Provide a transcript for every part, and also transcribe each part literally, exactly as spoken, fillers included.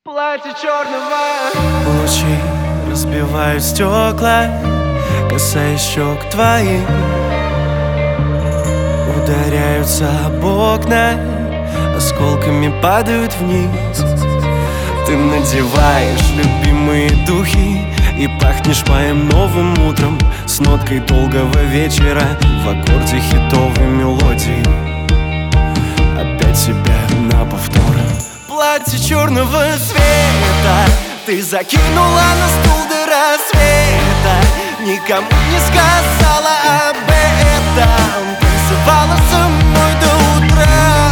Платье черного. Лучи разбивают стекла, касаясь щек твоих, ударяются об окна, осколками падают вниз. Ты надеваешь любимые духи и пахнешь моим новым утром, с ноткой долгого вечера в аккорде хитовой мелодии. Опять себя на повтор. Платье черного цвета ты закинула на стул до рассвета, никому не сказала об этом, танцевала со мной до утра.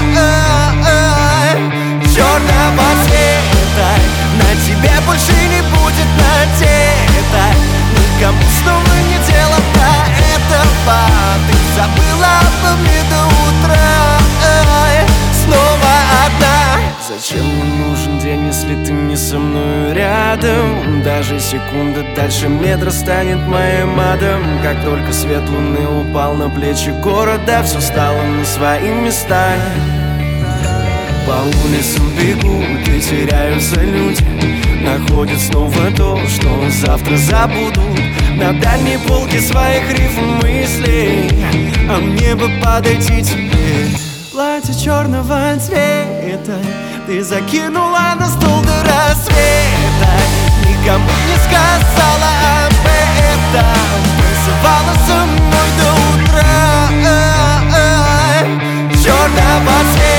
Черного цвета на тебе больше не будет надета, никому снова не дело до этого. Ты забыла обо мне до утра, снова одна. Зачем мне нужен день, если ты не со мной рядом? Даже секунда дальше метра станет моим адом. Как только свет луны упал на плечи города, все стало на свои места. По улицам бегут и теряются люди, находят снова то, что завтра забудут. На дальней полке своих рифм мыслей, а мне бы подойти теперь. Платье черного цвета ты закинула на стол до рассвета, никому не сказала об этом, танцевала со мной до утра. Черного цвета